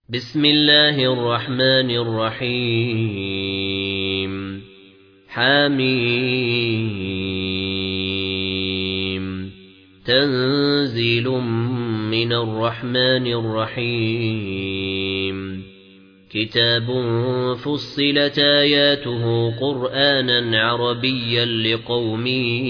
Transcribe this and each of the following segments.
بسم الله الرحمن الرحيم حميم تنزيل من الرحمن الرحيم كتاب فصلت آياته قرآنا عربيا لقوم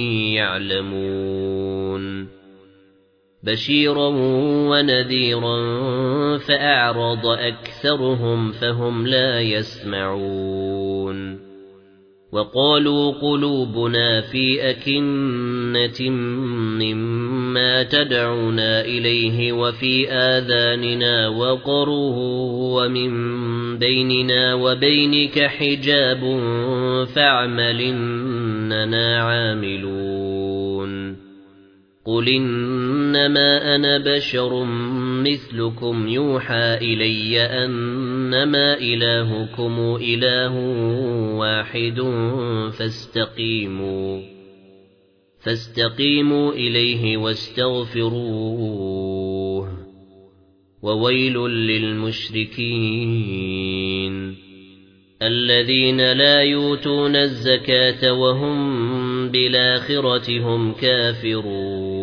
يعلمون بشيرا ونذيرا فأعرض أكثرهم فهم لا يسمعون وقالوا قلوبنا في أكنة مما تدعونا إليه وفي آذاننا وقر ومن بيننا وبينك حجاب فاعمل إننا عاملون قل إنما أنا بشر مثلكم يوحى إلي أنما إلهكم إله واحد فاستقيموا إليه واستغفروه وويل للمشركين الذين لا يؤتون الزكاة وهم بالآخرة هم كافرون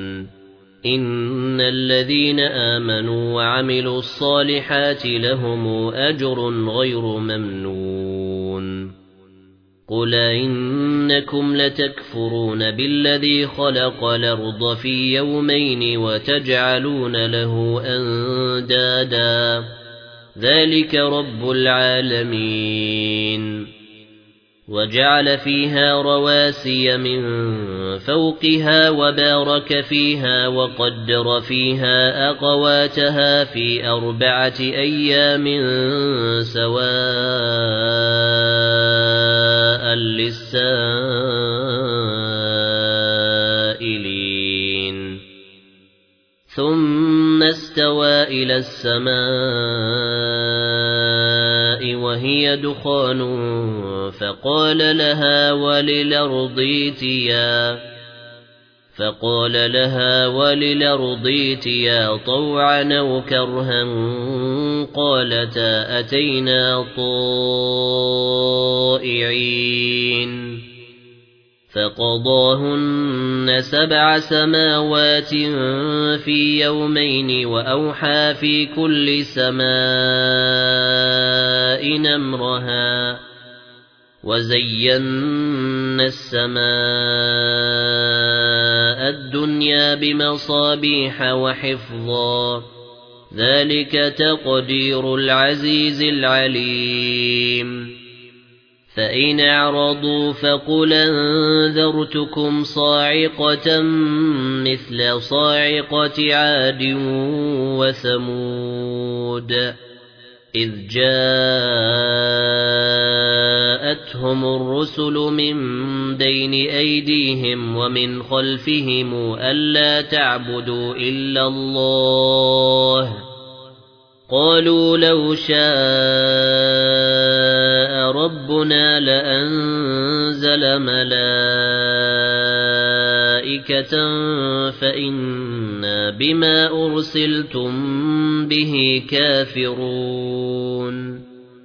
إن الذين آمنوا وعملوا الصالحات لهم أجر غير ممنون قل إنكم لتكفرون بالذي خلق الأرض في يومين وتجعلون له أندادا ذلك رب العالمين وجعل فيها رواسي من فوقها وبارك فيها وقدر فيها أقواتها في 4 أيام سواء للسائلين ثم استوى إلى السماء وهي دخان فقال لها وللأرض ائتيا طوعا أو كرها قالتا أتينا طائعين فقضاهن 7 سماوات في يومين وأوحى في كل سماء أمرها وزينا السماء الدنيا بمصابيح وحفظا ذلك تقدير العزيز العليم فإن أعرضوا فقل أنذرتكم صاعقة مثل صاعقة عاد وثمود إذ جاءتهم الرسل من بين أيديهم ومن خلفهم ألا تعبدوا إلا الله قالوا لو شاء ربنا لأنزل ملائكة فإنا بما أرسلتم به كافرون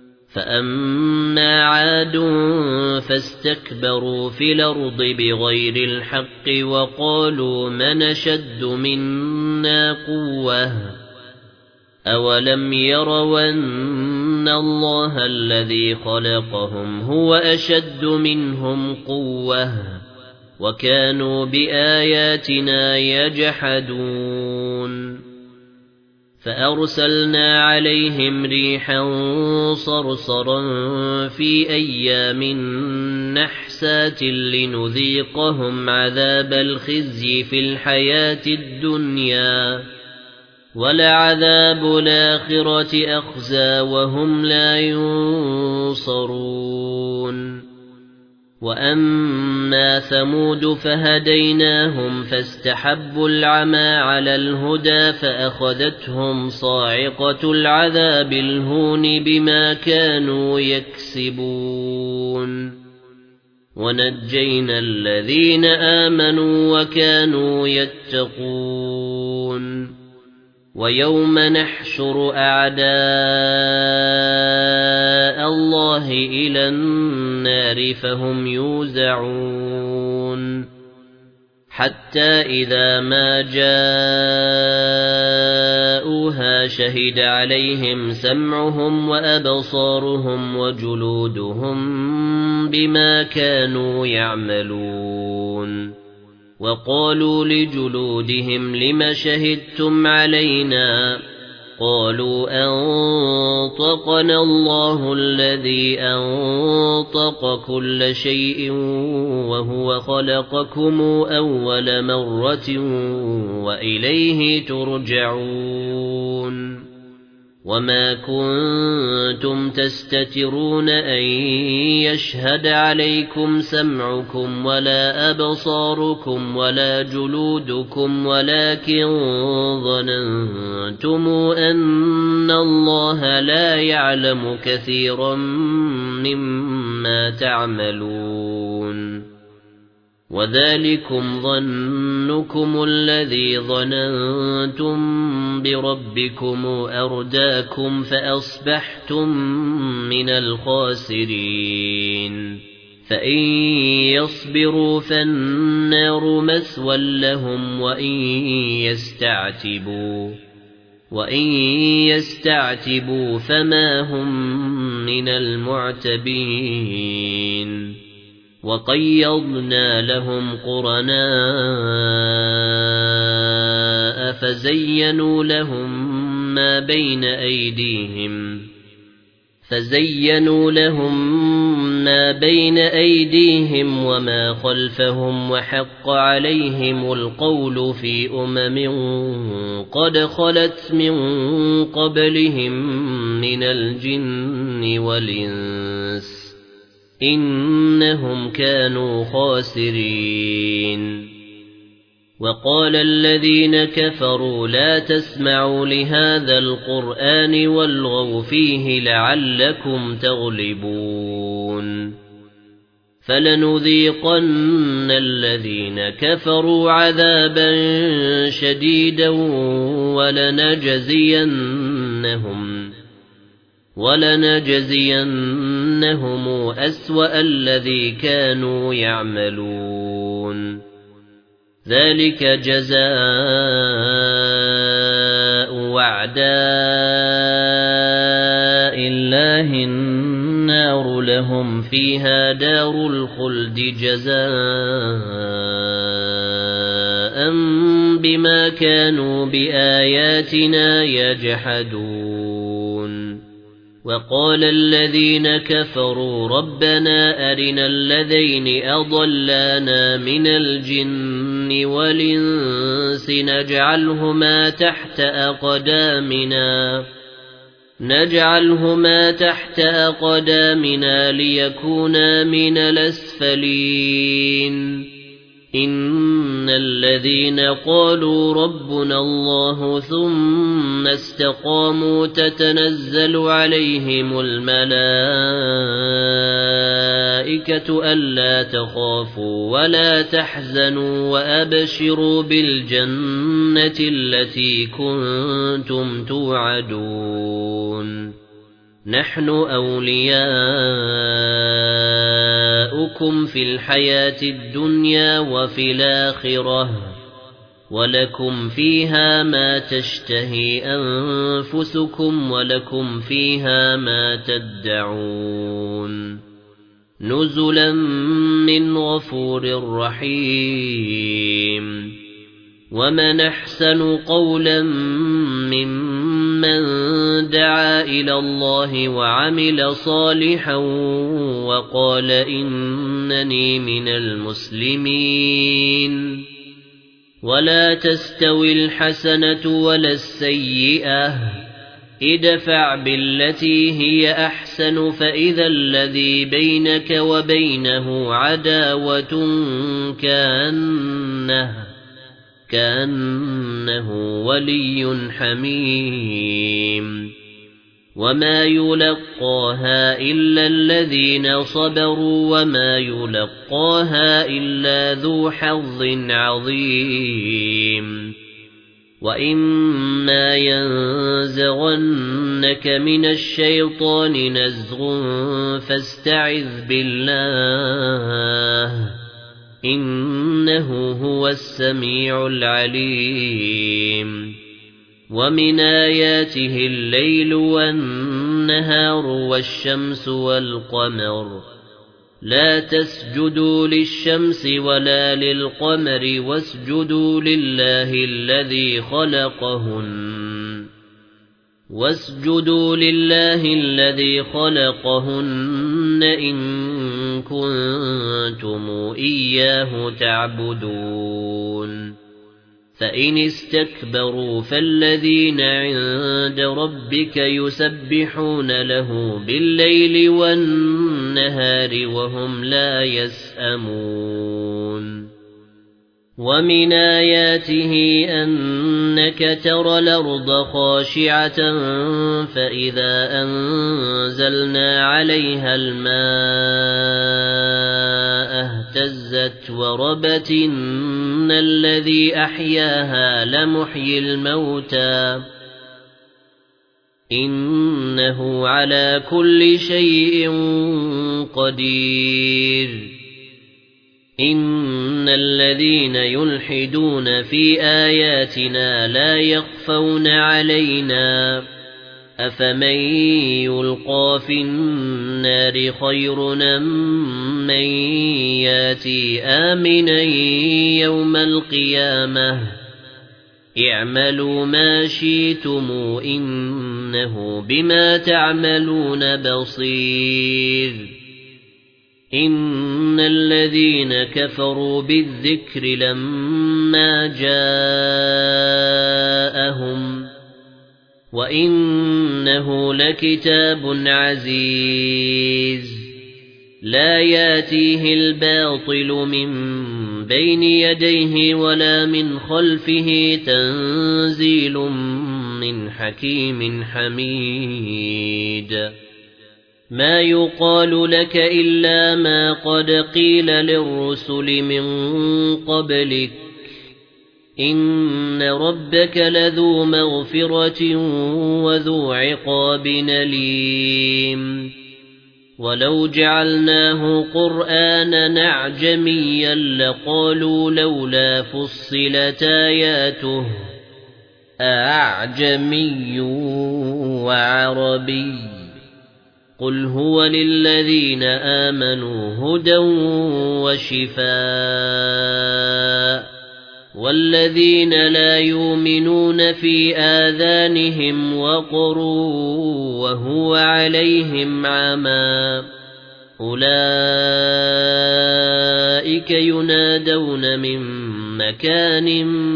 فأما عاد فاستكبروا في الأرض بغير الحق وقالوا من أشد منا قوة أولم يروا أن الله الذي خلقهم هو أشد منهم قوة وكانوا بآياتنا يجحدون فأرسلنا عليهم ريحا صرصرا في أيام نحسات لنذيقهم عذاب الخزي في الحياة الدنيا ولعذاب الآخرة أخزى وهم لا ينصرون وأما ثمود فهديناهم فاستحبوا العمى على الهدى فأخذتهم صاعقة العذاب الهون بما كانوا يكسبون ونجينا الذين آمنوا وكانوا يتقون ويوم نحشر أعداء الله إلى النار فهم يوزعون حتى إذا ما جاءوها شهد عليهم سمعهم وأبصارهم وجلودهم بما كانوا يعملون وقالوا لجلودهم لم شهدتم علينا قالوا أنطقنا الله الذي أنطق كل شيء وهو خلقكم أول مرة وإليه ترجعون وما كنتم تستترون أن يشهد عليكم سمعكم ولا أبصاركم ولا جلودكم ولكن ظننتم أن الله لا يعلم كثيرا مما تعملون وذلكم ظنكم الذي ظننتم بربكم أرداكم فأصبحتم من الخاسرين فإن يصبروا فالنار مثوى لهم وإن يستعتبوا فما هم من المعتبين وقيضنا لهم قرناء فزينوا لهم ما بين أيديهم وما خلفهم وحق عليهم القول في قد خلت من قبلهم من الجن والإنس إنهم كانوا خاسرين وقال الذين كفروا لا تسمعوا لهذا القرآن والغوا فيه لعلكم تغلبون فلنذيقن الذين كفروا عذابا شديدا ولنجزينهم أسوأ الذي كانوا يعملون ذلك جزاء أعداء الله النار لهم فيها دار الخلد جزاء بما كانوا بآياتنا يجحدون وقال الذين كفروا ربنا أرنا الذين أضلانا من الجن والإنس نجعلهما تحت أقدامنا ليكونا من الأسفلين إن الذين قالوا ربنا الله ثم استقاموا تتنزل عليهم الملائكة ألا تخافوا ولا تحزنوا وأبشروا بالجنة التي كنتم توعدون نحن أولياؤكم في الحياة الدنيا وفي الآخرة ولكم فيها ما تشتهي أنفسكم ولكم فيها ما تدعون نزلا من غفور رحيم ومن أحسن قولا ممن دعا إلى الله وعمل صالحا وقال إنني من المسلمين ولا تستوي الحسنة ولا السيئة ادفع بالتي هي أحسن فإذا الذي بينك وبينه عداوة كأنه ولي حميم وما يلقاها إلا الذين صبروا وما يلقاها إلا ذو حظ عظيم وَإِمَّا يَنزَغَنَّكَ مِنَ الشَّيْطَانِ نَزْغٌ فَاسْتَعِذْ بِاللَّهِ إِنَّهُ هُوَ السَّمِيعُ الْعَلِيمُ وَمِنْ آيَاتِهِ اللَّيْلُ وَالنَّهَارُ وَالشَّمْسُ وَالْقَمَرُ لا تسجدوا للشمس ولا للقمر واسجدوا لله الذي خلقهن إن كنتم إياه تعبدون فإن استكبروا فالذين عند ربك يسبحون له بالليل والنهار وهم لا يسأمون ومن آياته أنك ترى الأرض خاشعة فإذا أنزلنا عليها الماء اهتزت وربت إن الذي أحياها لمحيي الموتى إنه على كل شيء قدير إن الذين يلحدون في آياتنا لا يخفون علينا أفمن يلقى في النار خير أم من ياتي آمنا يوم القيامة اعملوا ما شئتم إنه بما تعملون بصير إن الذين كفروا بالذكر لما جاءهم وإنه لكتاب عزيز لا ياتيه الباطل من بين يديه ولا من خلفه تنزيل من حكيم حميد ما يقال لك إلا ما قد قيل للرسل من قبلك إن ربك لذو مغفرة وذو عقاب أليم ولو جعلناه قرآنا أعجميا لقالوا لولا فصلت آياته أعجمي وعربي قل هو للذين آمنوا هدى وشفاء والذين لا يؤمنون في آذانهم وقر وهو عليهم عمى أولئك ينادون من مكان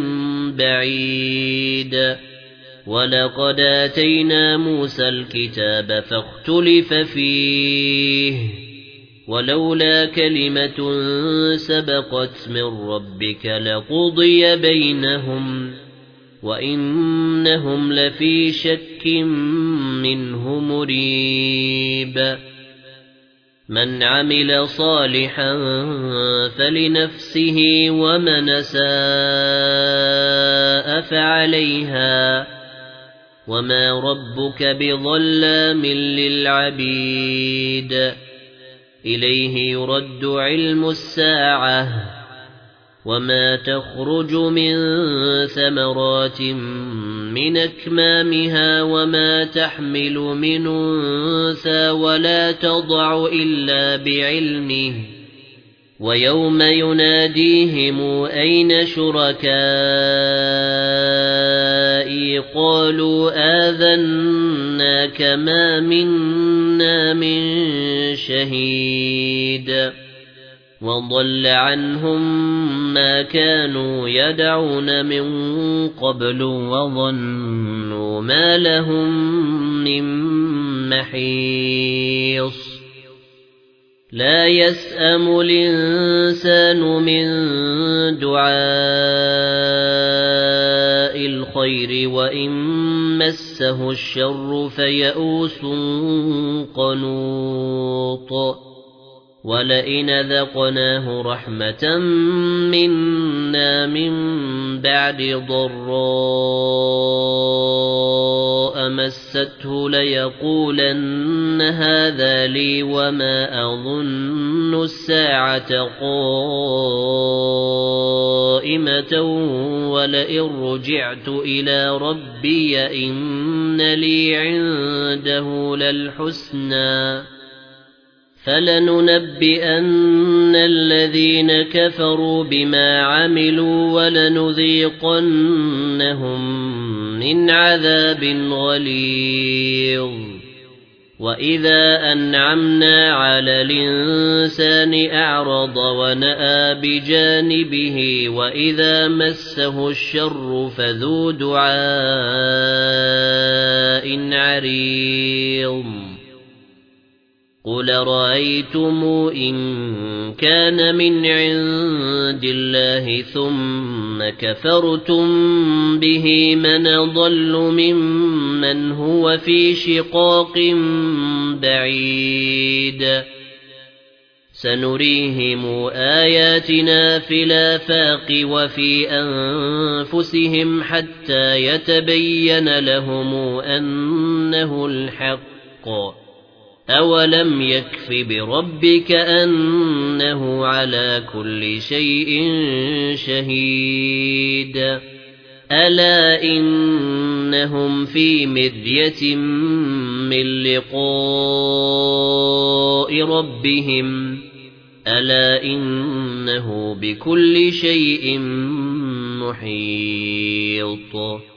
بعيد ولقد آتينا موسى الكتاب فاختلف فيه ولولا كلمة سبقت من ربك لقضي بينهم وإنهم لفي شك منه مريب من عمل صالحا فلنفسه ومن أساء فعليها وما ربك بظلام للعبيد إليه يرد علم الساعة وما تخرج من ثمرات من أكمامها وما تحمل من أنثى ولا تضع إلا بعلمه ويوم يناديهم أين شركائي قالوا آذناك ما منا من شهيد وضل عنهم ما كانوا يدعون من قبل وظنوا ما لهم من محيص لا يسأم الإنسان من دعاء الخير وإن مسه الشر فيئوس قنوط ولئن ذقناه رحمة منا من بعد ضراء مسته ليقولن هذا لي وما أظن الساعة قائمة ولئن رجعت إلى ربي إن لي عنده للحسنى فلننبئن الذين كفروا بما عملوا ولنذيقنهم من عذاب غليظ وإذا أنعمنا على الإنسان أعرض ونأى بجانبه وإذا مسه الشر فذو دعاء عريض قل رأيتم إن كان من عند الله ثم كفرتم به من ضل ممن هو في شقاق بعيد سنريهم آياتنا في الآفاق وفي أنفسهم حتى يتبين لهم أنه الحق أولم يكف بربك أنه على كل شيء شهيد ألا إنهم في مرية من لقاء ربهم ألا إنه بكل شيء محيط